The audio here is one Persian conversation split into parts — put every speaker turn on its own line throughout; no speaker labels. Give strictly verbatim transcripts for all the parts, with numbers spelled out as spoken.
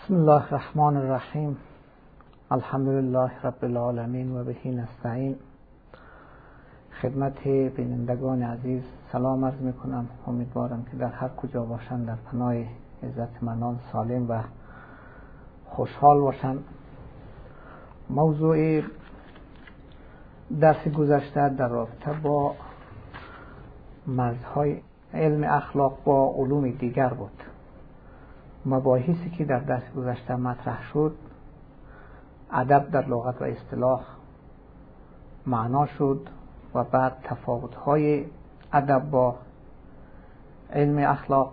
بسم الله الرحمن الرحیم. الحمدلله رب العالمین و بهی نستعین. خدمت بینندگان عزیز سلام عرض میکنم. امیدوارم که در هر کجا باشند در پناه عزتمندان سالم و خوشحال باشند. موضوع درس گذشته در رابطه با مرزهای علم اخلاق با علوم دیگر بود. مباحثی که در درس گذشته مطرح شد، ادب در لغت و اصطلاح معنا شد و بعد تفاوت‌های ادب با علم اخلاق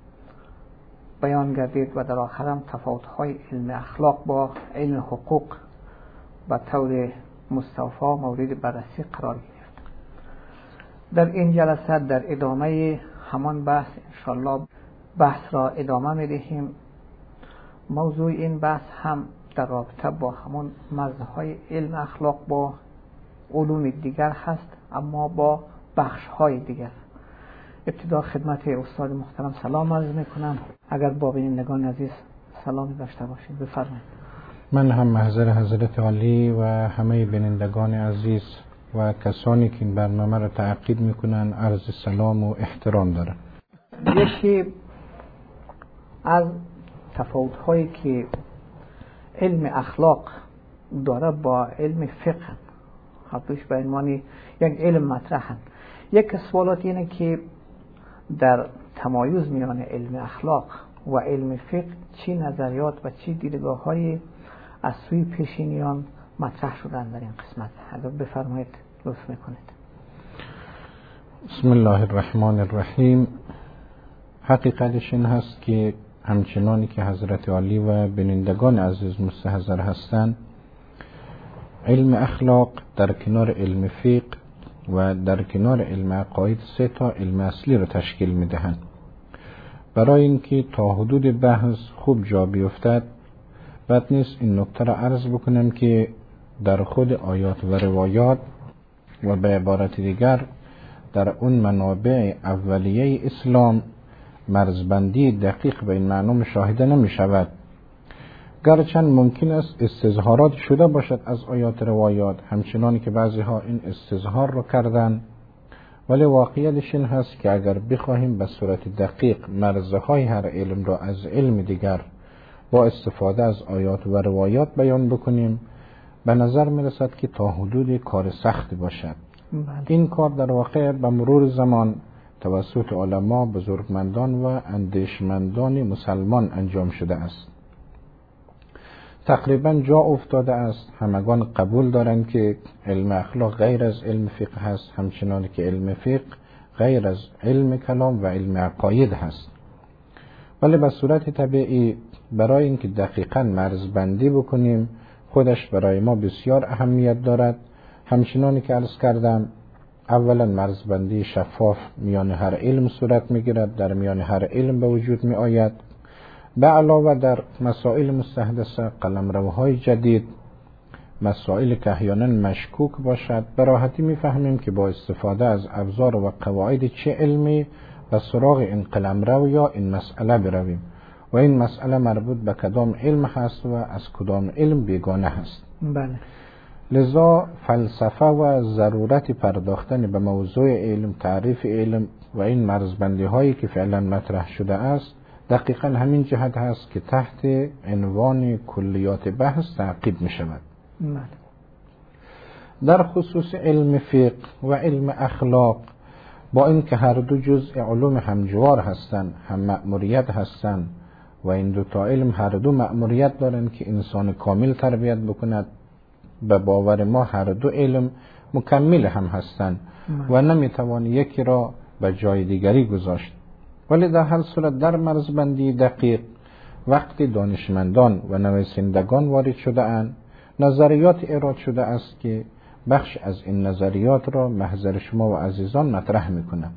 بیان گردید و در آخر هم تفاوت‌های علم اخلاق با علم حقوق به طور مستوفی مورد بررسی قرار گرفت. در این جلسه در ادامه همان بحث انشاءالله بحث را ادامه می‌دهیم. موضوع این بحث هم در رابطه با همون مرزهای علم اخلاق با علوم دیگر هست، اما با بخش‌های دیگر. ابتدا خدمت استاد محترم سلام عرض می‌کنم. اگر با بینندگان عزیز سلامی داشته باشید بفرمایید.
من هم محضر حضرت عالی و همه بینندگان عزیز و کسانی که این برنامه را تعقیب می‌کنند عرض سلام و احترام دارم.
یکی از تفاوت‌هایی که علم اخلاق داره با علم فقه، خطوش به عنوان یک علم مطرحن. یک سوالات اینه که در تمایز میان علم اخلاق و علم فقه چی نظریات و چی دیدگاه‌های از سوی پیشینیان مطرح شدن در این قسمت؟ اگر بفرمایید لطف میکنید.
بسم الله الرحمن الرحیم. حقیقتش این هست که همچنانی که حضرت عالی و بینندگان عزیز مستحضر هستند، علم اخلاق در کنار علم فقه و در کنار علم عقاید سه تا علم اصلی را تشکیل میدهند. برای اینکه تا حدود بحث خوب جا بیفتد، بد نیست این نکته را عرض بکنم که در خود آیات و روایات و به عبارت دیگر در اون منابع اولیه اسلام مرزبندی دقیق به این معنی مشاهده نمی شود. گرچند ممکن است استظهارات شده باشد از آیات روایات، همچنانی که بعضی ها این استظهار رو کردن، ولی واقعیتش این هست که اگر بخواهیم به صورت دقیق مرزهای هر علم را از علم دیگر با استفاده از آیات و روایات بیان بکنیم، به نظر می رسد که تا حدود کار سخت باشد. این کار در واقع به مرور زمان توسط علما، بزرگمندان و اندیشمندان مسلمان انجام شده است. تقریبا جا افتاده است، همگان قبول دارند که علم اخلاق غیر از علم فقه هست، همچنان که علم فقه غیر از علم کلام و علم عقاید هست. ولی به صورت طبیعی برای اینکه دقیقاً مرزبندی بکنیم خودش برای ما بسیار اهمیت دارد. همچنانی که عرض کردم، اولا مرزبندی شفاف میان هر علم صورت میگیرد، در میان هر علم به وجود می آید. به علاوه در مسائل مستحدثه، قلمروهای جدید، مسائل که احیانا مشکوک باشد، به راحتی میفهمیم که با استفاده از ابزار و قواعد چه علمی به سراغ این قلمرو یا این مسئله برویم و این مسئله مربوط به کدام علم هست و از کدام علم بیگانه هست.
بله.
لذا فلسفه و ضرورت پرداختن به موضوع علم، تعریف علم و این مرزبندی هایی که فعلا مطرح شده است، دقیقا همین جهت هست که تحت عنوان کلیات بحث تعقیب می شود.
بله.
در خصوص علم فقه و علم اخلاق، با اینکه هر دو جزء علوم همجوار هستند، هم مأموریت هستند و این دو تا علم هر دو مأموریت دارند که انسان کامل تربیت بکند، به باور ما هر دو علم مکمل هم هستند و نمیتوان یکی را به جای دیگری گذاشت. ولی در هر صورت در مرزبندی دقیق وقتی دانشمندان و نویسندگان وارد شده اند، نظریات ایراد شده است که بخش از این نظریات را محضر شما و عزیزان مطرح میکنم.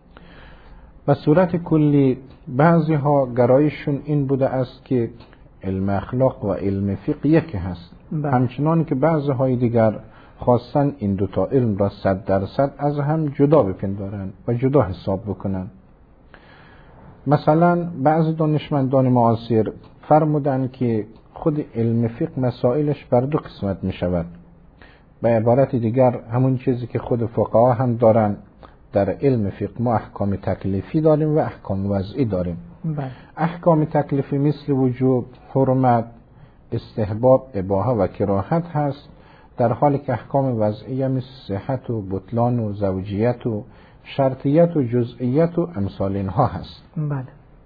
به صورت کلی بعضی ها گرایششون این بوده است که علم اخلاق و علم فقه یکی هست، همچنان که بعضی های دیگر خواستن این دوتا علم را صد درصد از هم جدا بپندارند و جدا حساب بکنند. مثلا بعضی دانشمندان معاصر فرمودن که خود علم فقه مسائلش بر دو قسمت می شود. به عبارت دیگر همون چیزی که خود فقها هم دارن، در علم فقه ما احکام تکلیفی داریم و احکام وضعی داریم.
بله.
احکام تکلیفی مثل وجوب، حرمت، استحباب، اباحه و کراهت هست، در حالی که احکام وضعی مثل صحت و بطلان و زوجیت و شرطیت و جزئیت و امثال اینها هست.
بله.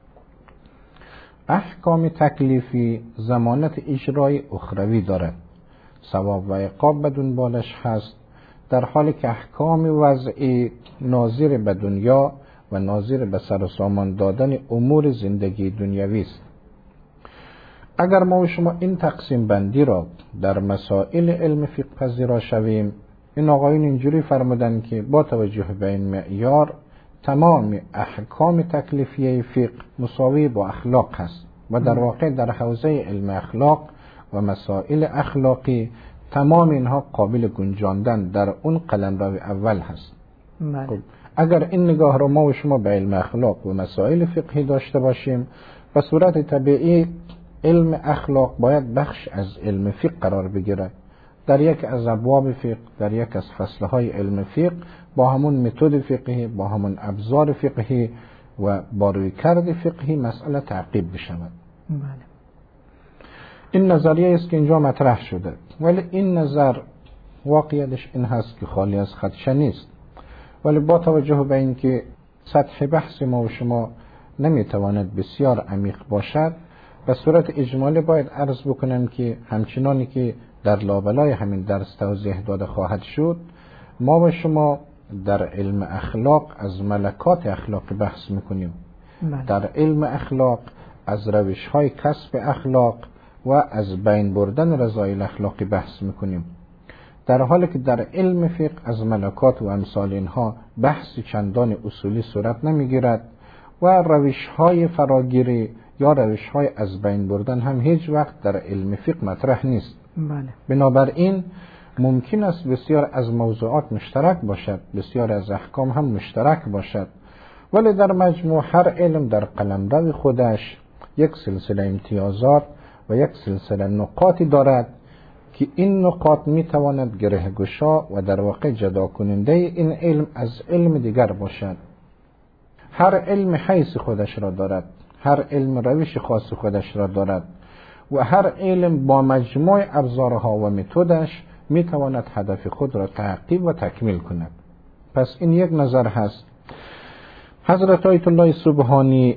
احکام تکلیفی ضمانت اجرای اخروی دارد، ثواب و عقاب بدون بالش هست، در حالی که احکام وضعی ناظر به دنیا و ناظر به سر و سامان دادن امور زندگی دنیوی است. اگر ما و شما این تقسیم بندی را در مسائل علم فقه پذیرا شویم، این آقایون اینجوری فرمودن که با توجه به این معیار تمام احکام تکلیفیه فقه مساوی با اخلاق هست و در واقع در حوزه علم اخلاق و مسائل اخلاقی تمام اینها قابل گنجاندن در اون قلمرو اول هست. خب اگر این نگاه را ما و شما به علم اخلاق و مسائل فقهی داشته باشیم، به صورت طبیعی علم اخلاق باید بخش از علم فقه قرار بگیرد. در یک از ابواب فقه، در یک از فصلهای علم فقه با همون متد فقهی، با همون ابزار فقهی و با رویکرد فقهی مسئله تعقیب بشود.
بله.
این نظریه است که اینجا مطرح شده، ولی این نظر واقعیتش این هست که خالی از خدشه نیست. ولی با توجه به این که سطح بحث ما و شما نمیتواند بسیار عمیق باشد، به صورت اجمالی باید عرض بکنم که همچنانی که در لابلای همین درس توضیح داده خواهد شد، ما و شما در علم اخلاق از ملکات اخلاق بحث میکنیم. در علم اخلاق از روش های کسب اخلاق و از بین بردن رذایل اخلاقی بحث میکنیم، در حالی که در علم فقه از ملکات و امثال اینها بحث چندان اصولی صورت نمیگیرد و روش های فراگیری یا روش های از بین بردن هم هیچ وقت در علم فقه مطرح نیست.
بله.
بنابراین ممکن است بسیار از موضوعات مشترک باشد، بسیار از احکام هم مشترک باشد، ولی در مجموع هر علم در قلمرو خودش یک سلسله امتیازات و یک سلسله نقاطی دارد که این نقاط می تواند گره گشا و در واقع جدا کننده این علم از علم دیگر باشد. هر علم حیث خودش را دارد، هر علم روش خاص خودش را دارد و هر علم با مجموع ابزارها و متدش می تواند هدف خود را تحقیق و تکمیل کند. پس این یک نظر هست. حضرت آیت الله سبحانی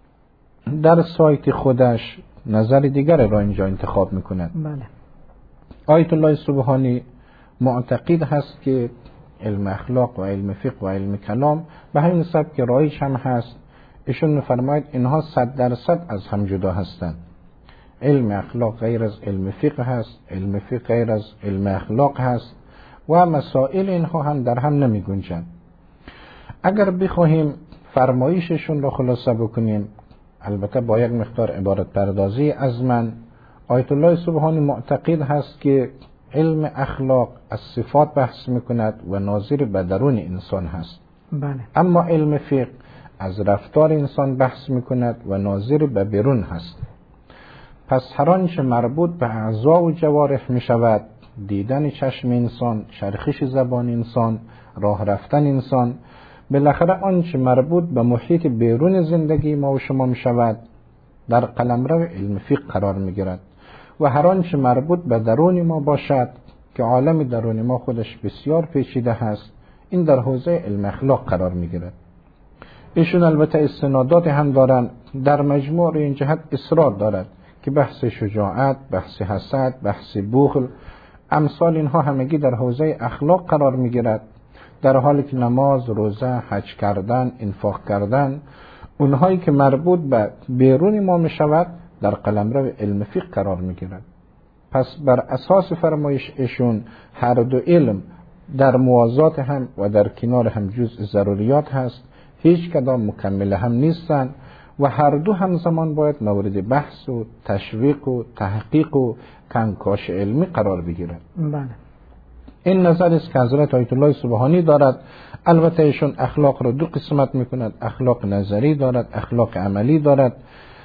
در سایت خودش نظر دیگر را اینجا انتخاب می کند.
بله.
آیت الله سبحانی معتقد هست که علم اخلاق و علم فقه و علم کلام به همین سبک رایج هم هست. ایشون می‌فرماید اینها صد درصد از هم جدا هستند. علم اخلاق غیر از علم فقه هست، علم فقه غیر از علم اخلاق هست و مسائل اینها هم در هم نمی گنجند. اگر بخواهیم فرمایششون را خلاصه بکنیم، البته با یک مقدار عبارت پردازی از من، آیت الله سبحانی معتقد هست که علم اخلاق از صفات بحث میکند و ناظر به درون انسان هست.
بله.
اما علم فقه از رفتار انسان بحث میکند و ناظر به بیرون هست. پس هر آنچه مربوط به اعضا و جوارح میشود، دیدن چشم انسان، چرخش زبان انسان، راه رفتن انسان، بالاخره آنچه مربوط به محیط بیرون زندگی ما و شما میشود، در قلمرو علم فقه قرار میگیرد و هر آنچه مربوط به درون ما باشد که عالم درون ما خودش بسیار پیچیده هست، این در حوزه علم اخلاق قرار میگیرد. ایشون البته استنادات هم دارن، در مجموع این جهت اصرار دارد که بحث شجاعت، بحث حسد، بحث بخل، امثال اینها همگی در حوزه اخلاق قرار میگیرد، در حالی که نماز، روزه، حج کردن، انفاق کردن، اونهایی که مربوط به بیرون ما میشود در قلمرو علم فقه قرار میگیرد. پس بر اساس فرمایش ایشون هر دو علم در موازات هم و در کنار هم جزء ضروریات هست، هیچ کدام مکمل هم نیستن و هر دو همزمان باید مورد بحث و تشویق و تحقیق و کنکاش علمی قرار بگیرد.
بله.
این نظر است که حضرت آیت الله سبحانی دارد. البته ایشون اخلاق رو دو قسمت میکند، اخلاق نظری دارد، اخلاق عملی دارد.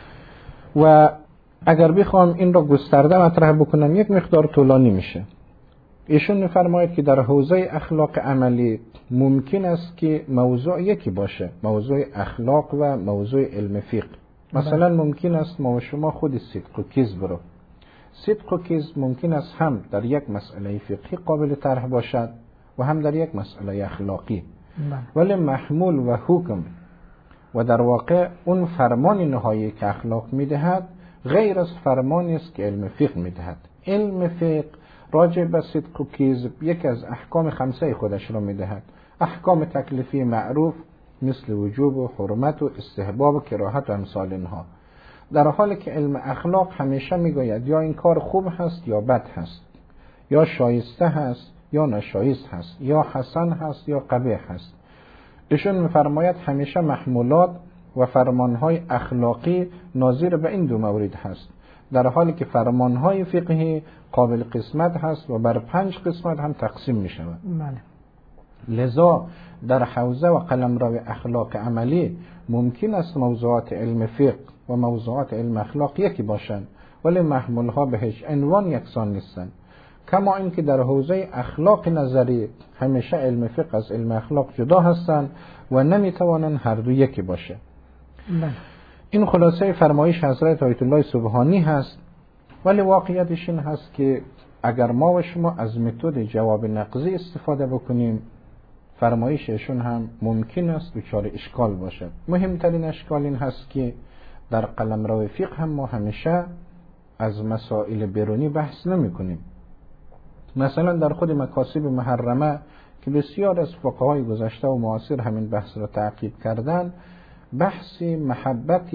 و اگر بخوام این را گسترده مطرح بکنم یک مقدار طولانی میشه. ایشون میفرماید که در حوزه اخلاق عملی ممکن است که موضوع یکی باشه، موضوع اخلاق و موضوع علم فقه. مثلا ممکن است ما و شما خود صدق و کذب رو، صدق و کذب ممکن است هم در یک مسئله فقهی قابل طرح باشد و هم در یک مسئله اخلاقی، ولی محمول و حکم و در واقع اون فرمان نهایی که اخلاق میدهد غیر از فرمانی است که علم فقه میدهد. علم فقه راجع به صدق و کذب یکی از احکام خمسه خودش را میدهد، احکام تکلیفی معروف مثل وجوب و حرمت و استحباب و کراهت و امثال اینها، در حالی که علم اخلاق همیشه میگوید یا این کار خوب هست یا بد هست، یا شایسته هست یا ناشایست هست، یا حسن هست یا قبیح هست. ایشون میفرماید همیشه محمولات و فرمانهای اخلاقی ناظر به این دو مورد هست، در حالی که فرمانهای فقهی قابل قسمت هست و بر پنج قسمت هم تقسیم می شود. لذا در حوزه و قلمرو اخلاق عملی ممکن است موضوعات علم فقه و موضوعات علم اخلاق یکی باشند، ولی محمولها به هیچ عنوان یکسان نیستند. کما اینکه در حوزه اخلاق نظری همیشه علم فقه از علم اخلاق جدا هستند و نمیتوانند هر دو یکی باشه. بله. این خلاصه فرمایش حضرت آیت الله سبحانی هست. ولی واقعیتش این هست که اگر ما و شما از متد جواب نقضی استفاده بکنیم، فرمایششون هم ممکن است دچار اشکال باشد. مهمترین اشکال این هست که در قلمرو فقه هم ما همیشه از مسائل بیرونی بحث نمی کنیم. مثلا در خود مکاسب محرمه که بسیار از فقهای گذشته و معاصر همین بحث را تعقیب کردن، بحث محبت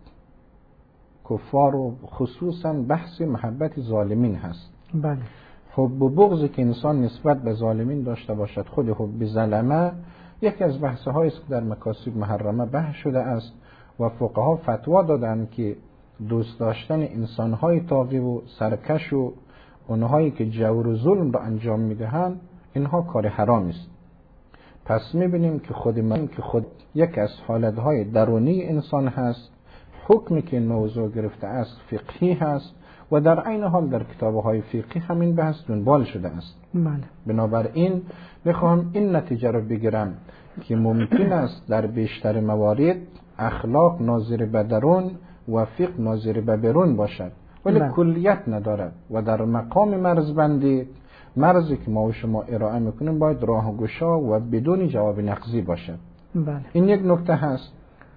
کفار و خصوصا بحث محبت ظالمین هست.
بله.
حب و بغضی که انسان نسبت به ظالمین داشته باشد، خود حب ظلمه، یکی از بحث‌هایی است که در مکاسب محرمه بحث شده است و فقها فتوا دادند که دوست داشتن انسان‌های طاغی و سرکش و اونهایی که جور و ظلم را انجام میدهند اینها کار حرام است. پس میبینیم که خود من که خود یک از حالتهای درونی انسان هست، حکمی که این موضوع گرفته است فقهی هست و در عین حال در کتابهای فقهی همین بحث دنبال شده است.
بله.
بنابراین میخوام این نتیجه رو بگیرم که ممکن است در بیشتر موارد اخلاق ناظر به درون و فقه ناظر به بیرون باشد، ولی بله. کلیت ندارد و در مقام مرزبندی مرزی که ما و شما ارائه میکنیم باید راهگشا و بدون جواب نقضی باشد.
بله.
این یک نکته هست.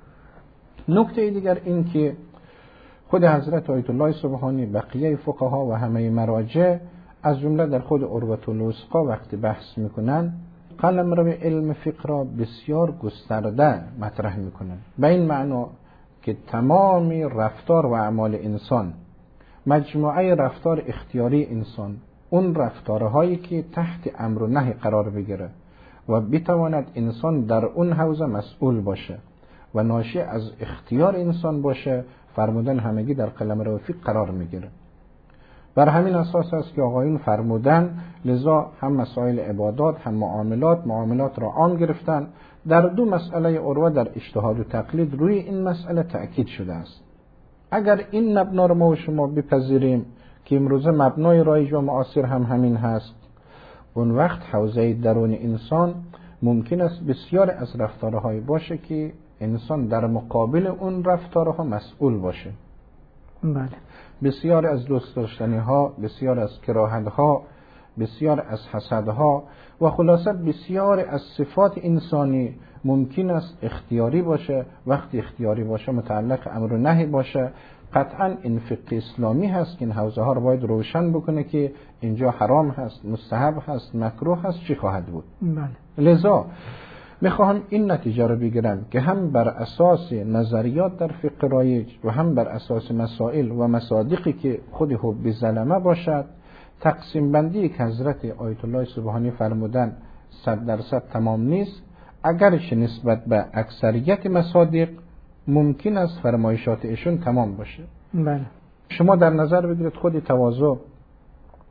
نکته دیگر این که خود حضرت آیت الله سبحانی، بقیه فقها و همه مراجع از جمله در خود عروة الوثقی وقتی بحث میکنن قلمرو علم فقه را بسیار گسترده مطرح میکنن، به این معنا که تمام رفتار و اعمال انسان، مجموعه رفتار اختیاری انسان، اون رفتارهایی که تحت امر و نهی قرار بگیره و بتواند انسان در اون حوزه مسئول باشه و ناشی از اختیار انسان باشه، فرمودن همگی در قلمرو فقه قرار میگیره. بر همین اساس است که آقایون فرمودن، لذا هم مسائل عبادات هم معاملات معاملات را عام گرفتن. در دو مسئله عروه در اجتهاد و تقلید روی این مسئله تأکید شده است. اگر این مبنا رو ما و شما بپذیریم که امروزه مبنای رایج و معاصر هم همین هست، اون وقت حوزه درون انسان ممکن است بسیار از رفتارهای باشه که انسان در مقابل اون رفتارها مسئول باشه.
بله.
بسیار از دوست داشتنی ها، بسیار از کراهت ها، بسیار از حسد ها و خلاصه بسیار از صفات انسانی ممکن است اختیاری باشه. وقتی اختیاری باشه متعلق امر و نهی باشه، قطعا این فقه اسلامی هست که این حوزه ها رو باید روشن بکنه که اینجا حرام هست، مستحب هست، مکروه هست، چی خواهد بود.
بله.
لذا میخواهم این نتیجه رو بگیرم که هم بر اساس نظریات در فقه رایج و هم بر اساس مسائل و مصادیقی که خود حب ظلمه باشد، تقسیم بندی که حضرت آیت الله سبحانی فرمودن صد درصد تمام نیست، اگرچه نسبت به اکثریت مصادیق ممکن است فرمایشات ایشون تمام باشه.
بله.
شما در نظر بگیرید خود تواضع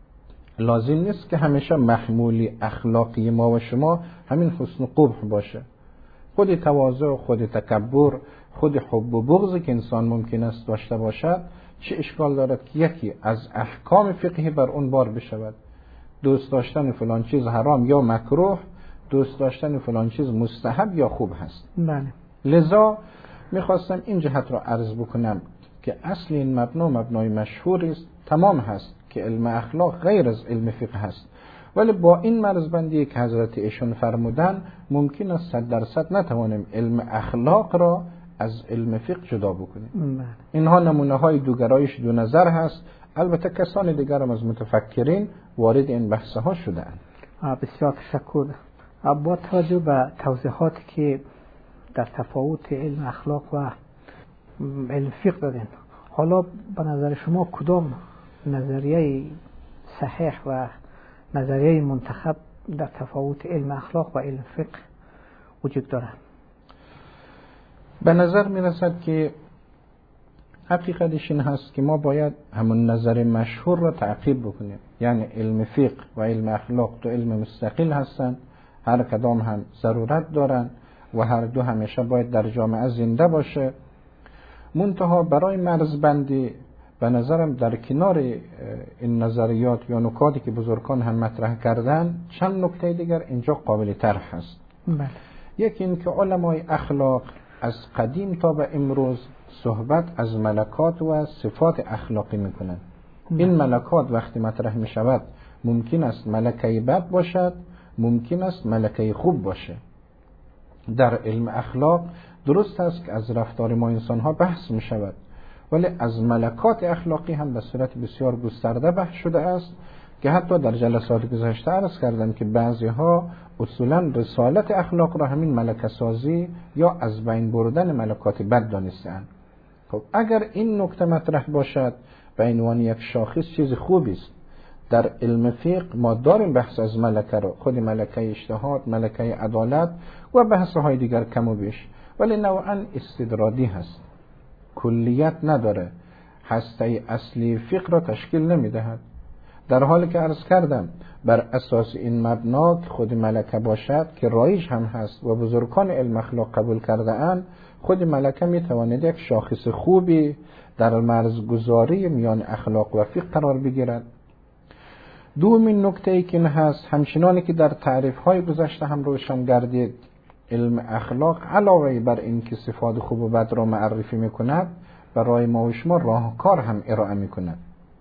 لازم نیست که همیشه محمولی اخلاقی ما و شما همین حسن و قبح باشه. خود تواضع، خود تکبر، خود حب و بغضی که انسان ممکن است داشته باشد، چه اشکال دارد که یکی از احکام فقهی بر اون بار بشود؟ دوست داشتن فلان چیز حرام یا مکروه، دوست داشتن فلان چیز مستحب یا خوب هست.
بله.
لذا میخواستم این جهت را عرض بکنم که اصل این مبنا مبنای مشهوری است، تمام هست که علم اخلاق غیر از علم فقه هست، ولی با این مرزبندی که حضرت ایشون فرمودن ممکن است صد درصد نتوانیم علم اخلاق را از علم فقه جدا بکنیم.
بله.
اینها نمونه های دوگرایش دو نظر هست. البته کسان دیگر هم از متفکرین وارد این بحث ها شدند.
بسیار تشکر. با توجه به توضیحاتی که در تفاوت علم اخلاق و علم فقه دادین، حالا به نظر شما کدام نظریه صحیح و نظریه منتخب در تفاوت علم اخلاق و علم فقه وجود دارد؟
به نظر می رسد که حقیقتش این هست که ما باید همون نظر مشهور را تعقیب بکنیم. یعنی علم فقه و علم اخلاق دو علم مستقل هستند، هر کدام هم ضرورت دارن و هر دو همیشه باید در جامعه زنده باشه. منتها برای مرزبندی به نظرم در کنار این نظریات یا نکاتی که بزرگان هم مطرح کردن، چند نکته دیگر اینجا قابل طرح هست.
بله.
یکی این که علمای اخلاق از قدیم تا به امروز صحبت از ملکات و صفات اخلاقی میکنن. این ملکات وقتی مطرح می شود ممکن است ملکه بد باشد، ممکن است ملکه خوب باشه. در علم اخلاق درست است که از رفتار ما انسان ها بحث می شود، ولی از ملکات اخلاقی هم به صورت بسیار گسترده بحث شده است که حتی در جلسات گذشته عرض کردم که بعضی ها اصولا رسالت اخلاق را همین ملکه سازی یا از بین بردن ملکات بد دانستند. خب اگر این نکته مطرح باشد به عنوان یک شاخص چیز خوبی است. در علم فقه ما داریم بحث از ملکه را، خود ملکه اجتهاد، ملکه عدالت و بحث های دیگر کم و بیش، ولی نوعا استدرادی هست، کلیت نداره، هسته اصلی فقه را تشکیل نمی دهد. در حالی که عرض کردم بر اساس این مبنا که خود ملکه باشد که رایج هم هست و بزرگان علم اخلاق قبول کرده اند، خود ملکه می تواند یک شاخص خوبی در مرزگذاری میان اخلاق و فقه قرار بگیرد. دومین نکته ای که این هست، همچنانی که در تعریف های گذشته هم روشن گردید، علم اخلاق علاوه بر این که صفات خوب و بد را معرفی میکند، برای ما و شما راهکار هم ارائه میکند.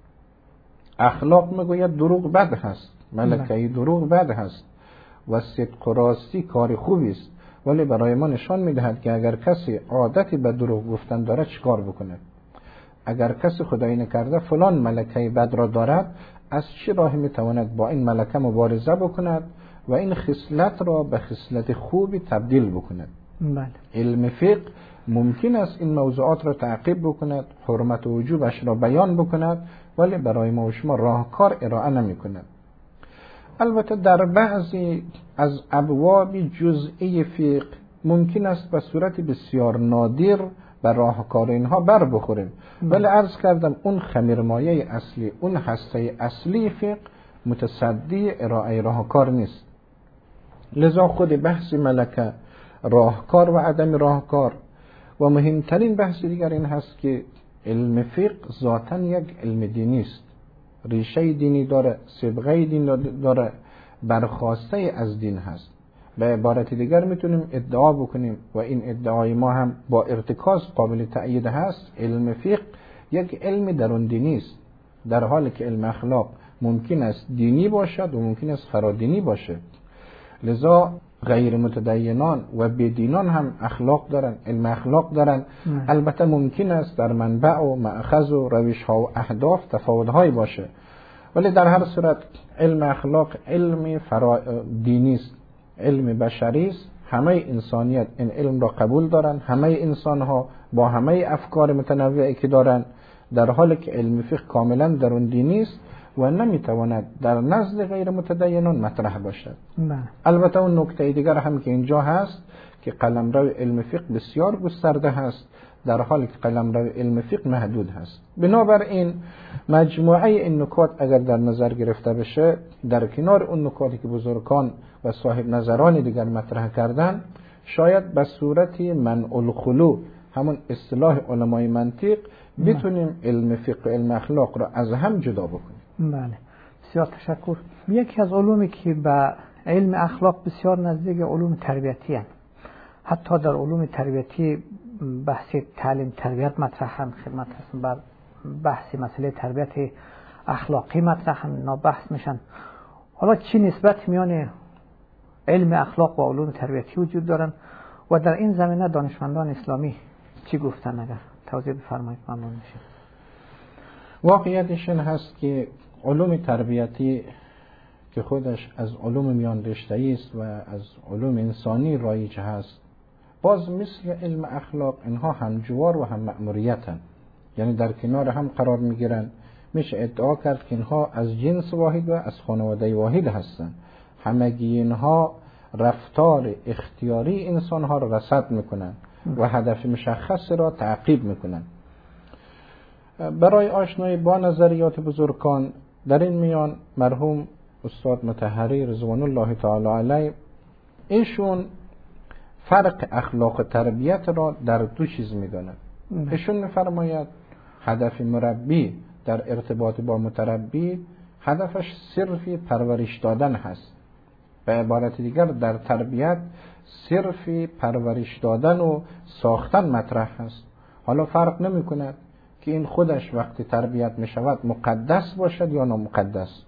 اخلاق میگوید دروغ بد هست، ملکه دروغ بد هست و صدق و راستی کار خوبی است، ولی برای ما نشان میدهد که اگر کسی عادتی به دروغ گفتن دارد چیکار بکند. اگر کسی خدایی نکرده فلان ملکه بد را دارد، از چه راهی میتواند با این ملکه مبارزه بکند و این خصلت را به خصلت خوبی تبدیل بکند.
بله.
علم فقه ممکن است این موضوعات را تعقیب بکند، حرمت و وجوبش را بیان بکند، ولی برای ما و شما راهکار ارائه نمی کند. البته در بعضی از ابواب جزئی فقه ممکن است به صورت بسیار نادر به راهکار اینها بر بخوریم، ولی عرض کردم اون خمیرمایه اصلی، اون هسته اصلی فقه متصدی ارائه راهکار نیست. لذا خود بحث ملکه، راهکار و عدم راهکار و مهمترین بحث دیگر این هست که علم فقه ذاتاً یک علم دینی است، ریشه دینی داره، سابقه دین داره، برخواسته از دین هست. به عبارت دیگر میتونیم ادعا بکنیم و این ادعای ما هم با ارتکاز قابل تأیید هست، علم فقه یک علم درون دینی است، در حالی که علم اخلاق ممکن است دینی باشد و ممکن است فرادینی باشد. لذا غیر متدینان و بدینان هم اخلاق دارن، علم اخلاق دارن. البته ممکن است در منبع و مأخذ و روش ها و اهداف تفاوت های باشه، ولی در هر صورت علم اخلاق علم فرا دینی است، علم بشری است. همه انسانیت این علم را قبول دارن، همه انسان ها با همه افکار متنوعی که دارن، در حالی که علم فقه کاملا درون دینی است و نمیتواند در نزد غیر متدینان مطرح باشد.
بله.
البته اون نکته دیگر هم که اینجا هست که قلمرو علم فقه بسیار گسترده هست، در حالی که قلمرو علم فقه محدود هست. بنابراین مجموعه این نکات اگر در نظر گرفته بشه، در کنار اون نکاتی که بزرگان و صاحب نظران دیگر مطرح کردن، شاید به صورت منع الخلو، همون اصطلاح علمای منطق، بتونیم علم فقه و علم اخلاق را از هم جدا بکنیم.
بله، بسیار تشکر. یکی از علومی که به علم اخلاق بسیار نزدیک علوم تربیتی هست. حتی در علوم تربیتی بحث تعلیم تربیت مطرح هم خدمت هستن، بر بحث مسئله تربیت اخلاقی مطرح هم اینا بحث میشن. حالا چی نسبت میان علم اخلاق و علوم تربیتی وجود دارن و در این زمینه دانشمندان اسلامی چی گفتن؟ اگر توضیح بفرمایید ممنون میشه.
واقعیتش این هست که علوم تربیتی که خودش از علوم میان رشته‌ای است و از علوم انسانی رایج هست، باز مثل علم اخلاق اینها همجوار و هم مأموریتن، یعنی در کنار هم قرار میگیرن. میشه ادعا کرد که اینها از جنس واحد و از خانواده واحد هستن. همگی اینها رفتار اختیاری انسانها را رصد میکنن و هدف مشخص را تعقیب میکنن. برای آشنایی با نظریات بزرگان در این میان مرحوم استاد مطهری رضوان الله تعالی علیه، ایشون فرق اخلاق و تربیت را در دو چیز میداند. ایشون میفرماید هدف مربی در ارتباط با متربی هدفش صرفی پرورش دادن هست. به عبارت دیگر در تربیت صرفی پرورش دادن و ساختن مطرح هست. حالا فرق نمی کند که این خودش وقتی تربیت می شود مقدس باشد یا نامقدس.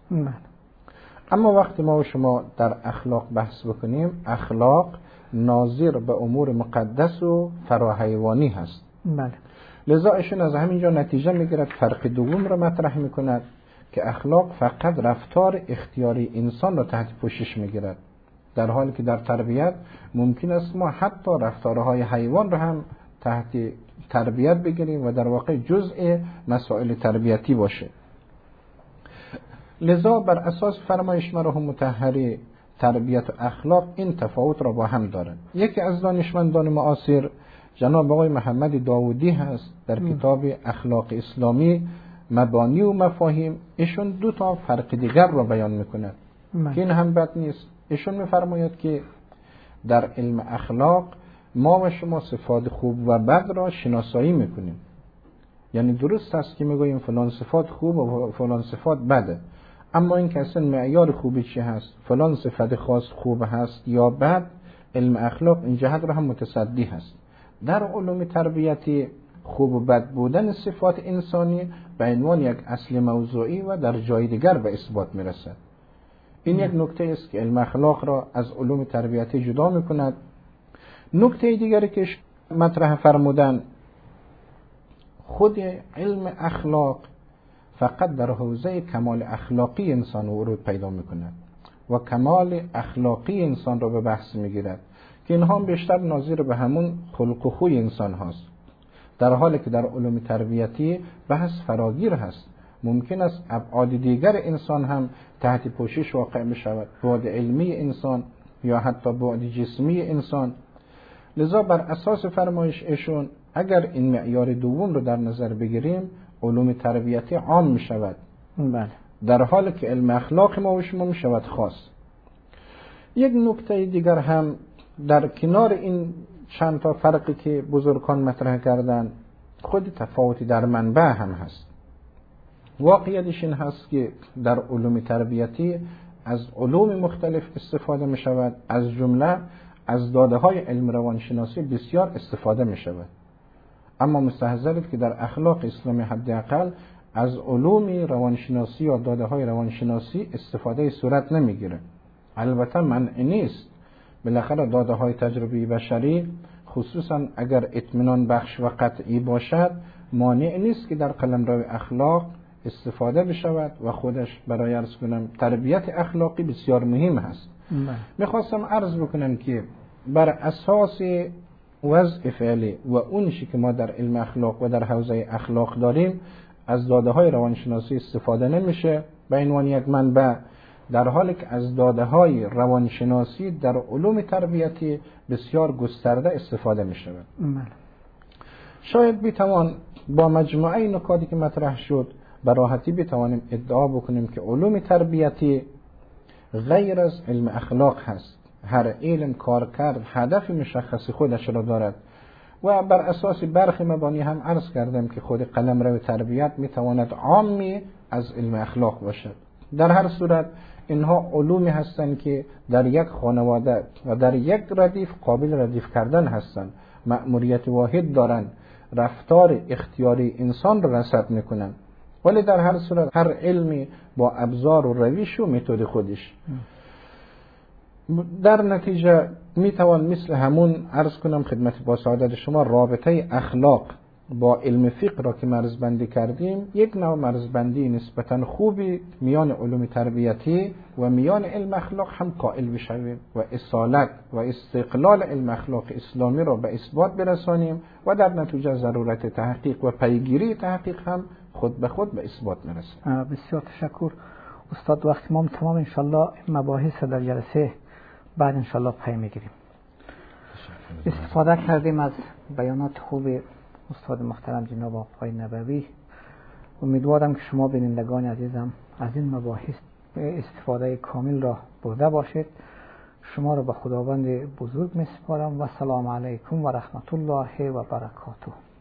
اما وقتی ما و شما در اخلاق بحث بکنیم، اخلاق ناظر به امور مقدس و فراحیوانی هست.
بله.
لذا ایشون از همینجا نتیجه میگیرد، فرق دوم را مطرح میکند که اخلاق فقط رفتار اختیاری انسان را تحت پوشش میگیرد، در حالی که در تربیت ممکن است ما حتی رفتارهای حیوان را هم تحت تربیت بگیریم و در واقع جزء مسائل تربیتی باشه. لذا بر اساس فرمایش مرحوم مطهری تربیت و اخلاق این تفاوت را با هم دارند. یکی از دانشمندان معاصر جناب آقای محمد داودی هست، در کتاب اخلاق اسلامی مبانی و مفاهیم ایشون دو تا فرق دیگر را بیان میکند که این هم بد نیست. ایشون میفرماید که در علم اخلاق ما و شما صفات خوب و بد را شناسایی میکنیم. یعنی درست است که میگوییم فلان صفات خوب و فلان صفات بده، اما این که اصلا معیار خوبی چی هست، فلان صفت خاص خوب هست یا بد، علم اخلاق این جهت را هم متصدی هست. در علوم تربیتی خوب و بد بودن صفات انسانی به عنوان یک اصل موضوعی و در جای دیگر به اثبات میرسد. این یک نکته است که علم اخلاق را از علوم تربیتی جدا میکند. نکته دیگری که مطرح فرمودن، خود علم اخلاق فقط در حوزه کمال اخلاقی انسان ورود پیدا میکند و کمال اخلاقی انسان را به بحث میگیرد که اینها هم بیشتر ناظر به همون خلق و خوی انسان هاست، در حالی که در علوم تربیتی بحث فراگیر هست. ممکن است ابعاد دیگر انسان هم تحت پوشش واقع بشود، بعد علمی انسان یا حتی بعد جسمی انسان. لذا بر اساس فرمایش ایشون اگر این معیار دوم رو در نظر بگیریم، علوم تربیتی عام می شود،
بله،
در حالی که علم اخلاق ما و شما می شود خاص. یک نکته دیگر هم در کنار این چند تا فرقی که بزرگان مطرح کردن، خود تفاوتی در منبع هم هست. واقعیتش این هست که در علوم تربیتی از علوم مختلف استفاده می شود، از جمله از داده های علم روانشناسی بسیار استفاده می شود. اما مستحضرید که در اخلاق اسلامی حداقل از علوم روانشناسی یا داده های روانشناسی استفاده صورت نمی گیره. البته منع نیست، بالاخره داده های تجربی بشری خصوصا اگر اطمینان بخش و قطعی باشد مانع نیست که در قلمرو اخلاق استفاده بشود و خودش برای عرض کنم تربیت اخلاقی بسیار مهم هست. میخواستم عرض بکنم که بر اساس وضع فعلی و اونشی که ما در علم اخلاق و در حوزه اخلاق داریم از داده های روانشناسی استفاده نمیشه به عنوان یک منبع، در حالی که از داده های روانشناسی در علوم تربیتی بسیار گسترده استفاده می شود. شاید بتوان با مجموعه نکاتی که مطرح شد به راحتی بتوانیم ادعا بکنیم که علوم تربیتی غیر از علم اخلاق هست. هر علم کارکرد هدف مشخص خودش را دارد و بر اساس برخی مبانی هم عرض کردم که خود قلمرو تربیت میتواند عامی از علم اخلاق باشد. در هر صورت اینها علومی هستند که در یک خانواده و در یک ردیف قابل ردیف کردن هستند، مأموریت واحد دارند، رفتار اختیاری انسان را رصد میکنند، ولی در هر صورت هر علمی با ابزار و روش و متد خودش. در نتیجه میتوان مثل همون عرض کنم خدمت با سعادت شما رابطه اخلاق با علم فقه را که مرزبندی کردیم یک نوع مرزبندی نسبتا خوبی میان علوم تربیتی و میان علم اخلاق هم قائل بشویم و اصالت و استقلال علم اخلاق اسلامی را به اثبات برسانیم و در نتیجه ضرورت تحقیق و پیگیری تحقیق هم خود به خود به اثبات میرسه.
بسیار تشکر استاد. وقتی ما تمام انشالله مباحث در جلسه بعد انشالله پی میگیریم. استفاده کردیم از بیانات خوب استاد محترم جناب آقای نبوی. امیدوارم که شما بینندگان عزیزم از این مباحث استفاده کامل را برده باشید. شما را به خداوند بزرگ میسپارم و سلام علیکم و رحمت الله و برکاته.